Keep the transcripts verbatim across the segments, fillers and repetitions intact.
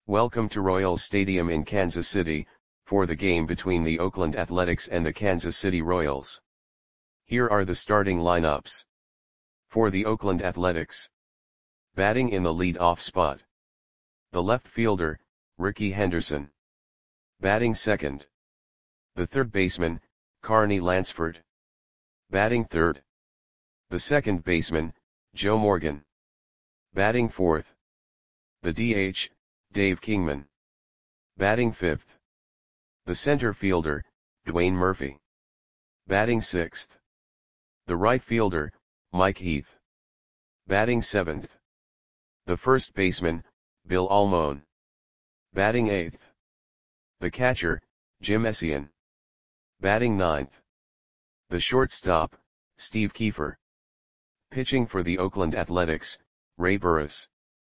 Welcome to Royals Stadium in Kansas City, for the game between the Oakland Athletics and the Kansas City Royals. Here are the starting lineups. For the Oakland Athletics. Batting in the lead-off spot. The left fielder, Rickey Henderson. Batting second. The third baseman, Carney Lansford. Batting third. The second baseman, Joe Morgan. Batting fourth. The D H, Dave Kingman. Batting fifth. The center fielder, Dwayne Murphy. Batting sixth. The right fielder, Mike Heath. Batting seventh. The first baseman, Bill Almon. Batting eighth. The catcher, Jim Essien. Batting ninth. The shortstop, Steve Kiefer. Pitching for the Oakland Athletics, Ray Burris.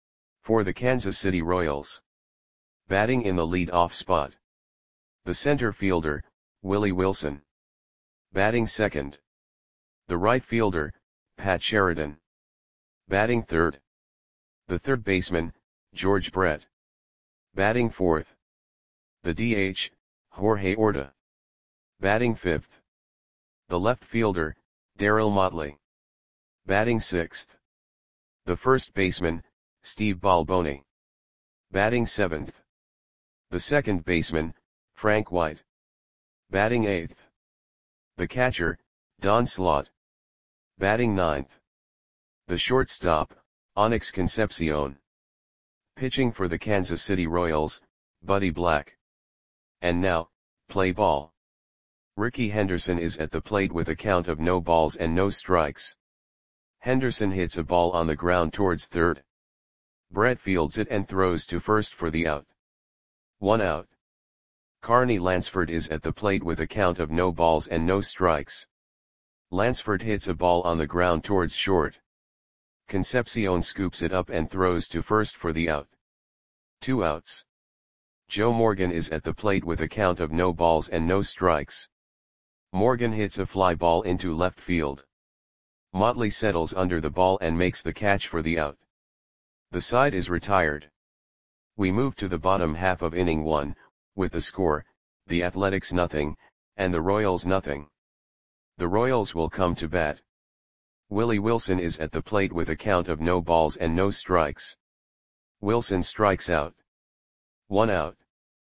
For the Kansas City Royals. Batting in the lead-off spot. The center fielder, Willie Wilson. Batting second. The right fielder, Pat Sheridan. Batting third. The third baseman, George Brett. Batting fourth. The D H, Jorge Orta. Batting fifth. The left fielder, Darryl Motley. Batting sixth. The first baseman, Steve Balboni. Batting seventh. The second baseman, Frank White. Batting eighth. The catcher, Don Slaught. Batting ninth. The shortstop, Onyx Concepcion. Pitching for the Kansas City Royals, Buddy Black. And now, play ball. Rickey Henderson is at the plate with a count of no balls and no strikes. Henderson hits a ball on the ground towards third. Brett fields it and throws to first for the out. One out. Carney Lansford is at the plate with a count of no balls and no strikes. Lansford hits a ball on the ground towards short. Concepcion scoops it up and throws to first for the out. Two outs. Joe Morgan is at the plate with a count of no balls and no strikes. Morgan hits a fly ball into left field. Motley settles under the ball and makes the catch for the out. The side is retired. We move to the bottom half of inning one, with the score, the Athletics nothing, and the Royals nothing. The Royals will come to bat. Willie Wilson is at the plate with a count of no balls and no strikes. Wilson strikes out. One out.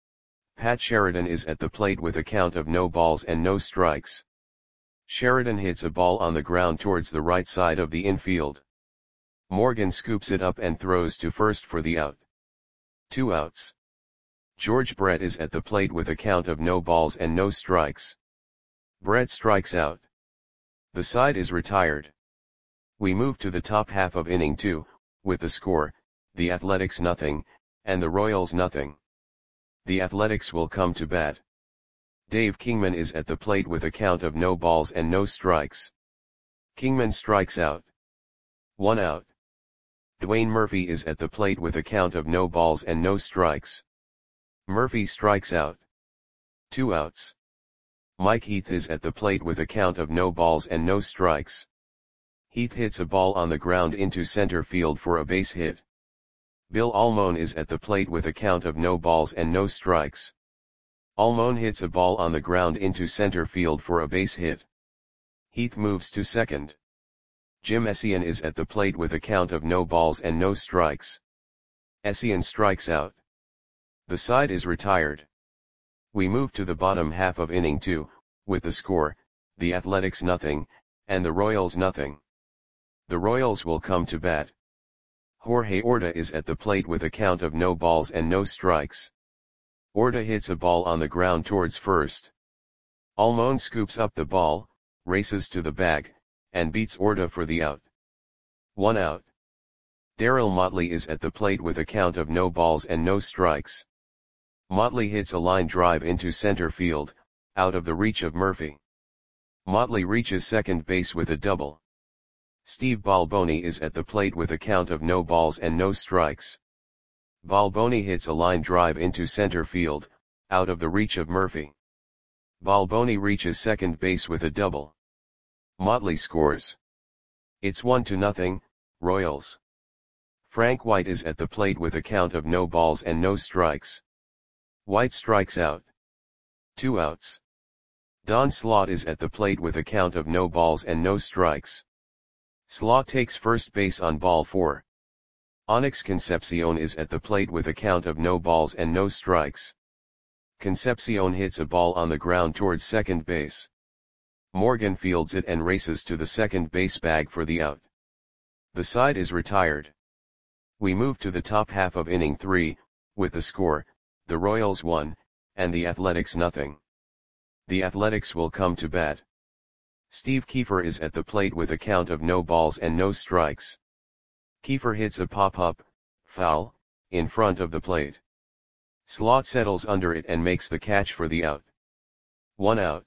Pat Sheridan is at the plate with a count of no balls and no strikes. Sheridan hits a ball on the ground towards the right side of the infield. Morgan scoops it up and throws to first for the out. Two outs. George Brett is at the plate with a count of no balls and no strikes. Brett strikes out. The side is retired. We move to the top half of inning two, with the score, the Athletics nothing, and the Royals nothing. The Athletics will come to bat. Dave Kingman is at the plate with a count of no balls and no strikes. Kingman strikes out. One out. Dwayne Murphy is at the plate with a count of no balls and no strikes. Murphy strikes out. Two outs. Mike Heath is at the plate with a count of no balls and no strikes. Heath hits a ball on the ground into center field for a base hit. Bill Almon is at the plate with a count of no balls and no strikes. Almon hits a ball on the ground into center field for a base hit. Heath moves to second. Jim Essien is at the plate with a count of no balls and no strikes. Essien strikes out. The side is retired. We move to the bottom half of inning two, with the score, the Athletics nothing, and the Royals nothing. The Royals will come to bat. Jorge Orta is at the plate with a count of no balls and no strikes. Orta hits a ball on the ground towards first. Almon scoops up the ball, races to the bag, and beats Orta for the out. One out. Darryl Motley is at the plate with a count of no balls and no strikes. Motley hits a line drive into center field, out of the reach of Murphy. Motley reaches second base with a double. Steve Balboni is at the plate with a count of no balls and no strikes. Balboni hits a line drive into center field, out of the reach of Murphy. Balboni reaches second base with a double. Motley scores. It's one to nothing, Royals. Frank White is at the plate with a count of no balls and no strikes. White strikes out. Two outs. Don Slaught is at the plate with a count of no balls and no strikes. Slaught takes first base on ball four. Onyx Concepcion is at the plate with a count of no balls and no strikes. Concepcion hits a ball on the ground towards second base. Morgan fields it and races to the second base bag for the out. The side is retired. We move to the top half of inning three, with the score, the Royals one, and the Athletics nothing. The Athletics will come to bat. Steve Kiefer is at the plate with a count of no balls and no strikes. Kiefer hits a pop-up, foul, in front of the plate. Slaught settles under it and makes the catch for the out. One out.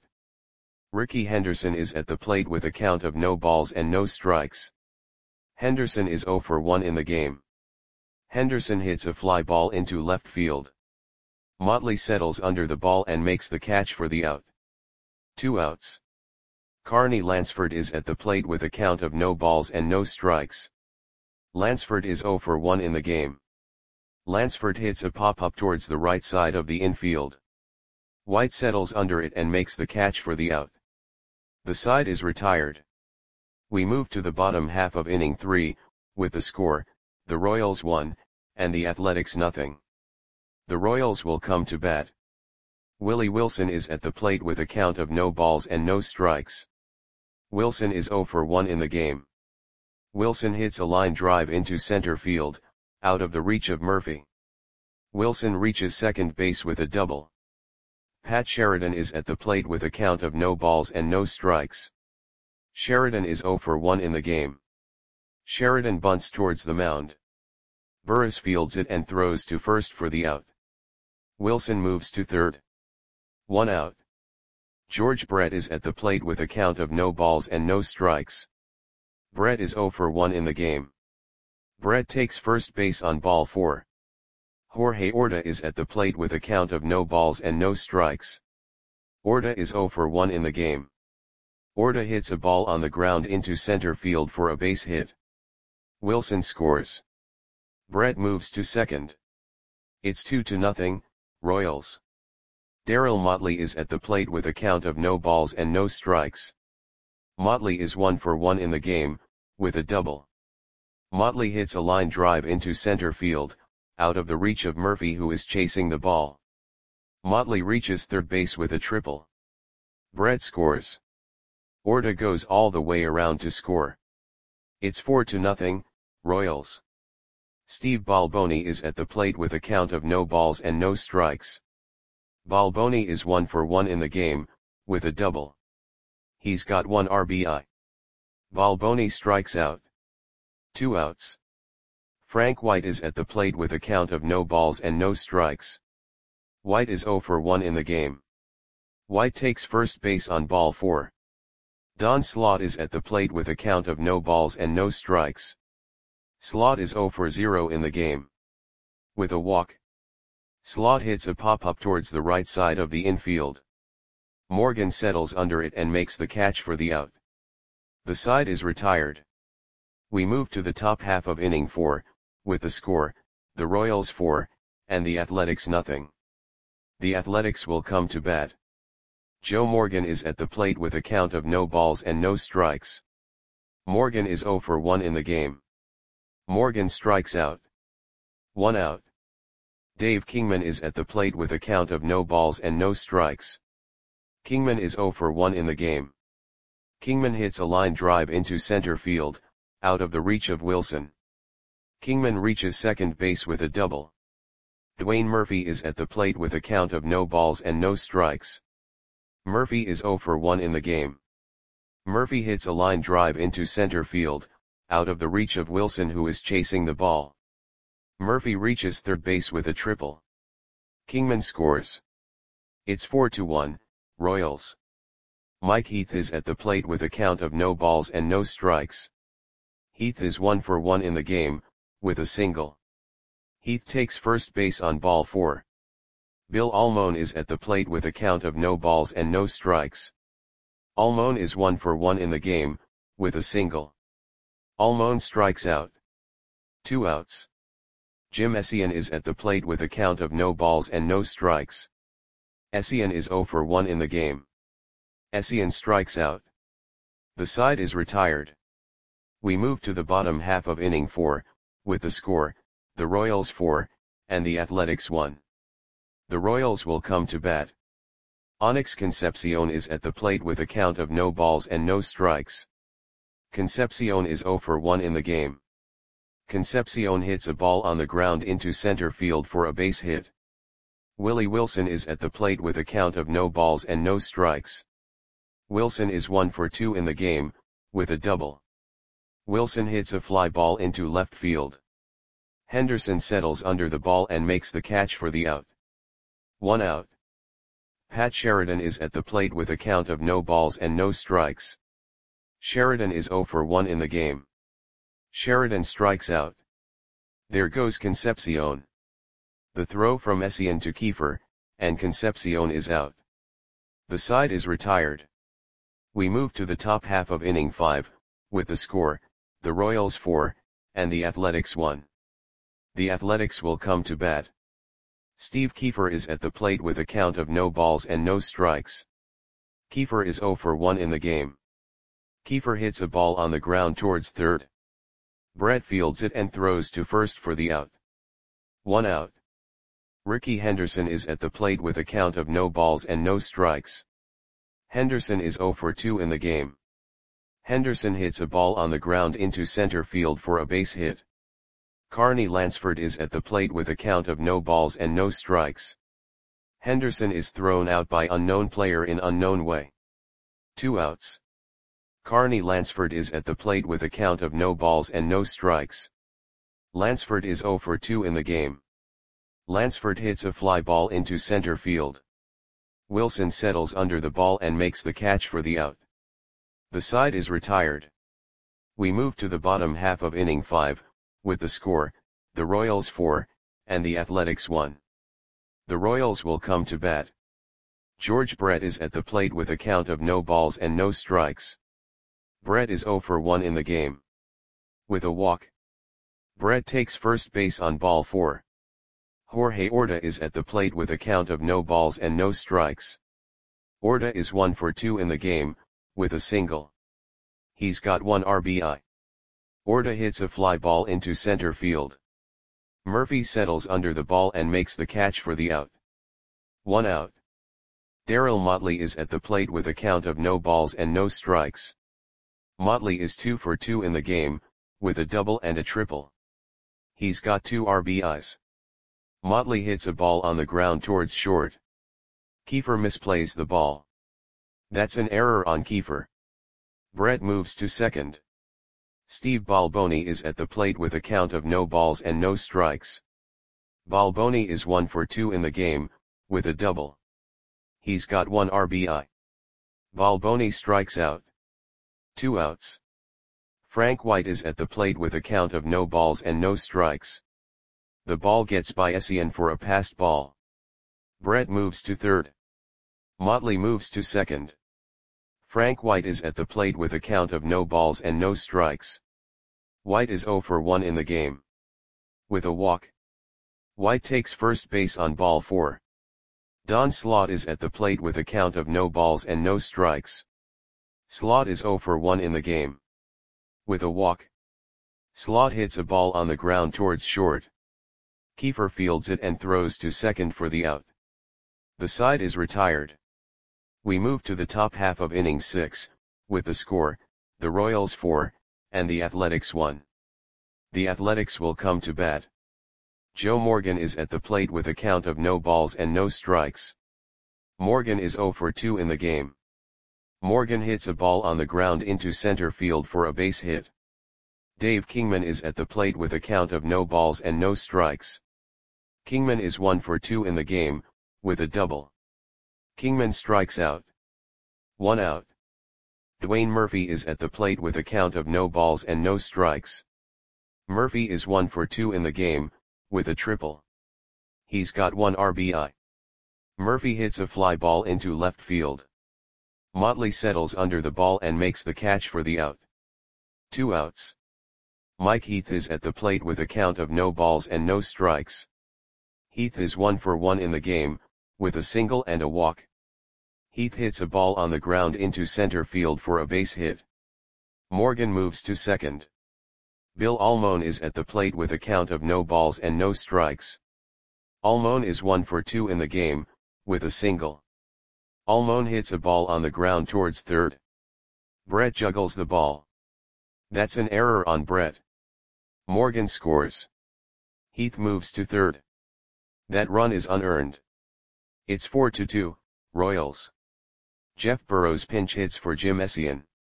Ricky Henderson is at the plate with a count of no balls and no strikes. Henderson is zero for one in the game. Henderson hits a fly ball into left field. Motley settles under the ball and makes the catch for the out. Two outs. Carney Lansford is at the plate with a count of no balls and no strikes. Lansford is zero for one in the game. Lansford hits a pop-up towards the right side of the infield. White settles under it and makes the catch for the out. The side is retired. We move to the bottom half of inning three, with the score, the Royals one, and the Athletics nothing. The Royals will come to bat. Willie Wilson is at the plate with a count of no balls and no strikes. Wilson is zero for one in the game. Wilson hits a line drive into center field, out of the reach of Murphy. Wilson reaches second base with a double. Pat Sheridan is at the plate with a count of no balls and no strikes. Sheridan is zero for one in the game. Sheridan bunts towards the mound. Burris fields it and throws to first for the out. Wilson moves to third. One out. George Brett is at the plate with a count of no balls and no strikes. Brett is zero for one in the game. Brett takes first base on ball four. Jorge Orta is at the plate with a count of no balls and no strikes. Orta is zero for one in the game. Orta hits a ball on the ground into center field for a base hit. Wilson scores. Brett moves to second. It's two to nothing, Royals. Darryl Motley is at the plate with a count of no balls and no strikes. Motley is one for one in the game, with a double. Motley hits a line drive into center field, out of the reach of Murphy who is chasing the ball. Motley reaches third base with a triple. Brett scores. Orta goes all the way around to score. It's four to nothing, Royals. Steve Balboni is at the plate with a count of no balls and no strikes. Balboni is one for one in the game, with a double. He's got one R B I. Balboni strikes out. Two outs. Frank White is at the plate with a count of no balls and no strikes. White is zero for one in the game. White takes first base on ball four. Don Slaught is at the plate with a count of no balls and no strikes. Slaught is zero for zero in the game. With a walk. Slaught hits a pop-up towards the right side of the infield. Morgan settles under it and makes the catch for the out. The side is retired. We move to the top half of inning four, with the score, the Royals four, and the Athletics nothing. The Athletics will come to bat. Joe Morgan is at the plate with a count of no balls and no strikes. Morgan is zero for one in the game. Morgan strikes out. One out. Dave Kingman is at the plate with a count of no balls and no strikes. Kingman is zero for one in the game. Kingman hits a line drive into center field, out of the reach of Wilson. Kingman reaches second base with a double. Dwayne Murphy is at the plate with a count of no balls and no strikes. Murphy is zero for one in the game. Murphy hits a line drive into center field, out of the reach of Wilson who is chasing the ball. Murphy reaches third base with a triple. Kingman scores. It's four to one, Royals. Mike Heath is at the plate with a count of no balls and no strikes. Heath is one for one in the game, with a single. Heath takes first base on ball four. Bill Almon is at the plate with a count of no balls and no strikes. Almon is one for one in the game, with a single. Almon strikes out. Two outs. Jim Essien is at the plate with a count of no balls and no strikes. Essien is zero for one in the game. Essien strikes out. The side is retired. We move to the bottom half of inning four, with the score, the Royals four, and the Athletics one. The Royals will come to bat. Onyx Concepcion is at the plate with a count of no balls and no strikes. Concepcion is zero for one in the game. Concepcion hits a ball on the ground into center field for a base hit. Willie Wilson is at the plate with a count of no balls and no strikes. Wilson is one for two in the game, with a double. Wilson hits a fly ball into left field. Henderson settles under the ball and makes the catch for the out. One out. Pat Sheridan is at the plate with a count of no balls and no strikes. Sheridan is zero for one in the game. Sheridan strikes out. There goes Concepcion. The throw from Essien to Kiefer, and Concepcion is out. The side is retired. We move to the top half of inning five, with the score, the Royals four, and the Athletics one. The Athletics will come to bat. Steve Kiefer is at the plate with a count of no balls and no strikes. Kiefer is zero for one in the game. Kiefer hits a ball on the ground towards third. Brett fields it and throws to first for the out. One out. Ricky Henderson is at the plate with a count of no balls and no strikes. Henderson is zero for two in the game. Henderson hits a ball on the ground into center field for a base hit. Carney Lansford is at the plate with a count of no balls and no strikes. Henderson is thrown out by unknown player in unknown way. Two outs. Carney Lansford is at the plate with a count of no balls and no strikes. Lansford is zero for two in the game. Lansford hits a fly ball into center field. Wilson settles under the ball and makes the catch for the out. The side is retired. We move to the bottom half of inning five, with the score, the Royals four, and the Athletics one. The Royals will come to bat. George Brett is at the plate with a count of no balls and no strikes. Brett is zero for one in the game. With a walk. Brett takes first base on ball four. Jorge Orta is at the plate with a count of no balls and no strikes. Orta is one for two in the game, with a single. He's got one R B I. Orta hits a fly ball into center field. Murphy settles under the ball and makes the catch for the out. One out. Darryl Motley is at the plate with a count of no balls and no strikes. Motley is two for two in the game, with a double and a triple. He's got two R B Is. Motley hits a ball on the ground towards short. Kiefer misplays the ball. That's an error on Kiefer. Brett moves to second. Steve Balboni is at the plate with a count of no balls and no strikes. Balboni is one for two in the game, with a double. He's got one R B I. Balboni strikes out. Two outs. Frank White is at the plate with a count of no balls and no strikes. The ball gets by Essien for a passed ball. Brett moves to third. Motley moves to second. Frank White is at the plate with a count of no balls and no strikes. White is zero for one in the game. With a walk. White takes first base on ball four. Don Slaught is at the plate with a count of no balls and no strikes. Slaught is zero for one in the game. With a walk. Slaught hits a ball on the ground towards short. Kiefer fields it and throws to second for the out. The side is retired. We move to the top half of inning six, with the score, the Royals four, and the Athletics one. The Athletics will come to bat. Joe Morgan is at the plate with a count of no balls and no strikes. Morgan is zero for two in the game. Morgan hits a ball on the ground into center field for a base hit. Dave Kingman is at the plate with a count of no balls and no strikes. Kingman is one for two in the game, with a double. Kingman strikes out. One out. Dwayne Murphy is at the plate with a count of no balls and no strikes. Murphy is one for two in the game, with a triple. He's got one R B I. Murphy hits a fly ball into left field. Motley settles under the ball and makes the catch for the out. Two outs. Mike Heath is at the plate with a count of no balls and no strikes. Heath is one for one in the game, with a single and a walk. Heath hits a ball on the ground into center field for a base hit. Morgan moves to second. Bill Almon is at the plate with a count of no balls and no strikes. Almon is one for two in the game, with a single. Almon hits a ball on the ground towards third. Brett juggles the ball. That's an error on Brett. Morgan scores. Heath moves to third. That run is unearned. It's four to two, Royals. Jeff Burrows pinch hits for Jim Essien.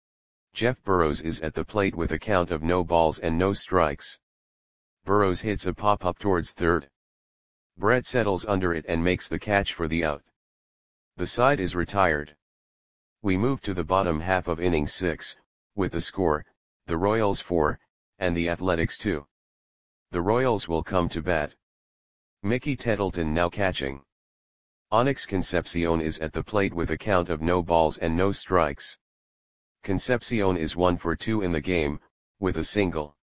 Jeff Burrows is at the plate with a count of no balls and no strikes. Burrows hits a pop-up towards third. Brett settles under it and makes the catch for the out. The side is retired. We move to the bottom half of inning six, with the score, the Royals four, and the Athletics two. The Royals will come to bat. Mickey Tettleton now catching. Onyx Concepcion is at the plate with a count of no balls and no strikes. Concepcion is one for two in the game, with a single.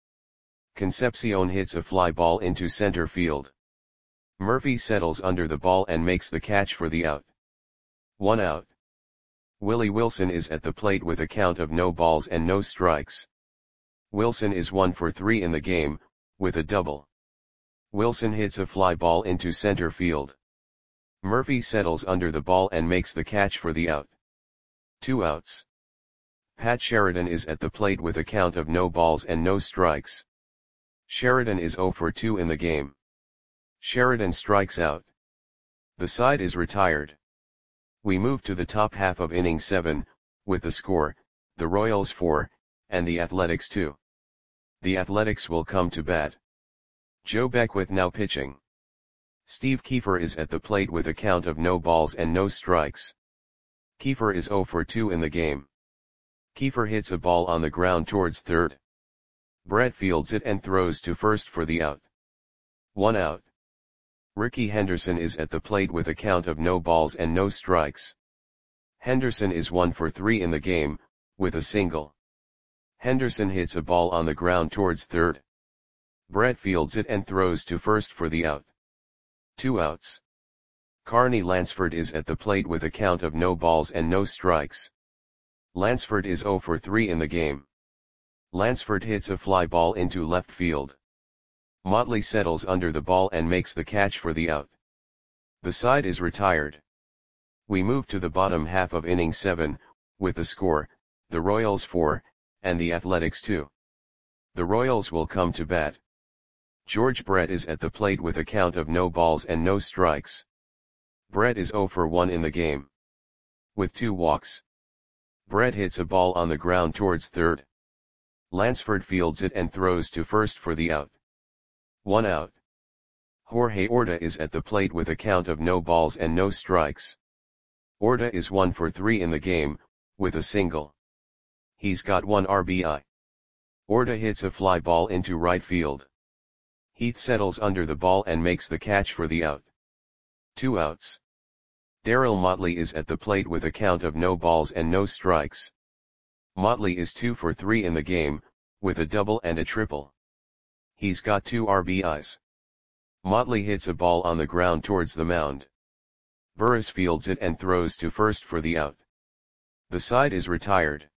Concepcion hits a fly ball into center field. Murphy settles under the ball and makes the catch for the out. One out. Willie Wilson is at the plate with a count of no balls and no strikes. Wilson is one for three in the game, with a double. Wilson hits a fly ball into center field. Murphy settles under the ball and makes the catch for the out. Two outs. Pat Sheridan is at the plate with a count of no balls and no strikes. Sheridan is zero for two in the game. Sheridan strikes out. The side is retired. We move to the top half of inning seven, with the score, the Royals four, and the Athletics two. The Athletics will come to bat. Joe Beckwith now pitching. Steve Kiefer is at the plate with a count of no balls and no strikes. Kiefer is zero for two in the game. Kiefer hits a ball on the ground towards third. Brett fields it and throws to first for the out. One out. Ricky Henderson is at the plate with a count of no balls and no strikes. Henderson is one for three in the game, with a single. Henderson hits a ball on the ground towards third. Brett fields it and throws to first for the out. Two outs. Carney Lansford is at the plate with a count of no balls and no strikes. Lansford is zero for three in the game. Lansford hits a fly ball into left field. Motley settles under the ball and makes the catch for the out. The side is retired. We move to the bottom half of inning seven, with the score, the Royals four, and the Athletics two. The Royals will come to bat. George Brett is at the plate with a count of no balls and no strikes. Brett is zero for one in the game. With two walks. Brett hits a ball on the ground towards third. Lansford fields it and throws to first for the out. One out. Jorge Orta is at the plate with a count of no balls and no strikes. Orta is one for three in the game, with a single. He's got one R B I. Orta hits a fly ball into right field. Heath settles under the ball and makes the catch for the out. Two outs. Darryl Motley is at the plate with a count of no balls and no strikes. Motley is two for three in the game, with a double and a triple. He's got two R B Is. Motley hits a ball on the ground towards the mound. Burris fields it and throws to first for the out. The side is retired.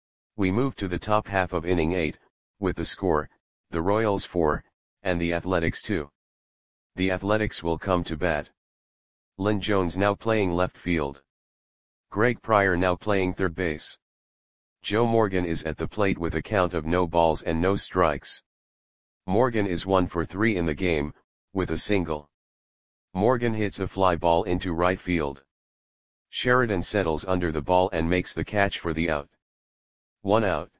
We move to the top half of inning eight, with the score, the Royals four, and the Athletics two. The Athletics will come to bat. Lynn Jones now playing left field. Greg Pryor now playing third base. Joe Morgan is at the plate with a count of no balls and no strikes. Morgan is one for three in the game, with a single. Morgan hits a fly ball into right field. Sheridan settles under the ball and makes the catch for the out. One out.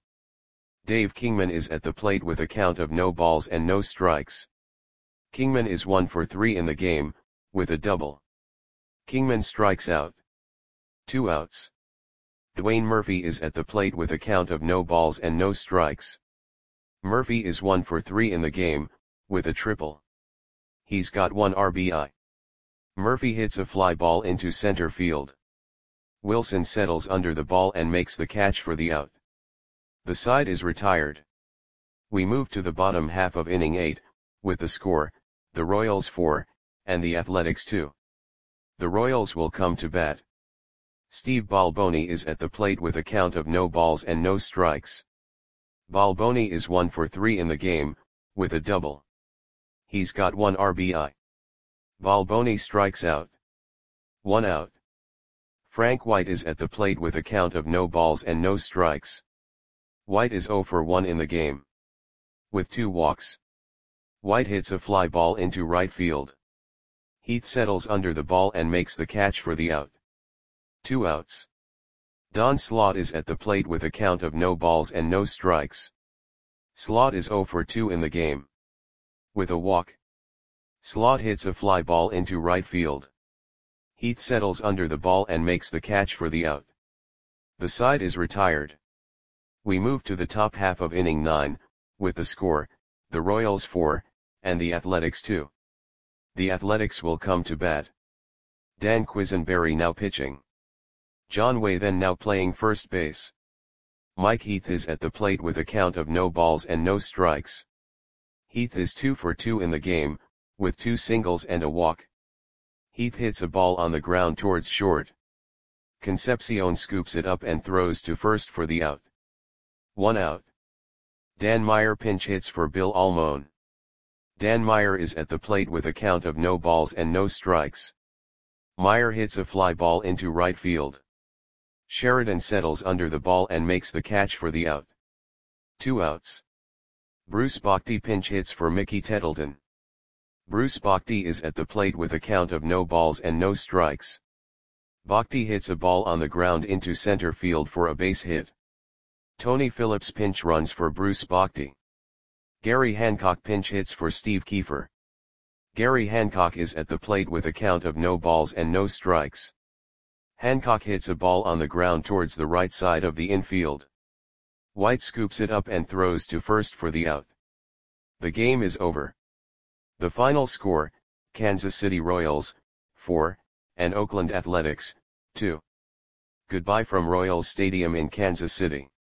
Dave Kingman is at the plate with a count of no balls and no strikes. Kingman is one for three in the game, with a double. Kingman strikes out. Two outs. Dwayne Murphy is at the plate with a count of no balls and no strikes. Murphy is one for three in the game, with a triple. He's got one R B I. Murphy hits a fly ball into center field. Wilson settles under the ball and makes the catch for the out. The side is retired. We move to the bottom half of inning eight, with the score, the Royals four, and the Athletics two. The Royals will come to bat. Steve Balboni is at the plate with a count of no balls and no strikes. Balboni is one for three in the game, with a double. He's got one R B I. Balboni strikes out. One out. Frank White is at the plate with a count of no balls and no strikes. White is zero for one in the game. With two walks. White hits a fly ball into right field. Heath settles under the ball and makes the catch for the out. Two outs. Don Slaught is at the plate with a count of no balls and no strikes. Slaught is zero for two in the game. With a walk. Slaught hits a fly ball into right field. Heath settles under the ball and makes the catch for the out. The side is retired. We move to the top half of inning nine, with the score, the Royals four, and the Athletics two. The Athletics will come to bat. Dan Quisenberry now pitching. John Way then now playing first base. Mike Heath is at the plate with a count of no balls and no strikes. Heath is two for two in the game, with two singles and a walk. Heath hits a ball on the ground towards short. Concepcion scoops it up and throws to first for the out. One out. Dan Meyer pinch hits for Bill Almon. Dan Meyer is at the plate with a count of no balls and no strikes. Meyer hits a fly ball into right field. Sheridan settles under the ball and makes the catch for the out. Two outs. Bruce Bochy pinch hits for Mickey Tettleton. Bruce Bochy is at the plate with a count of no balls and no strikes. Bochy hits a ball on the ground into center field for a base hit. Tony Phillips pinch runs for Bruce Bochy. Gary Hancock pinch hits for Steve Kiefer. Gary Hancock is at the plate with a count of no balls and no strikes. Hancock hits a ball on the ground towards the right side of the infield. White scoops it up and throws to first for the out. The game is over. The final score, Kansas City Royals, four, and Oakland Athletics, two. Goodbye from Royals Stadium in Kansas City.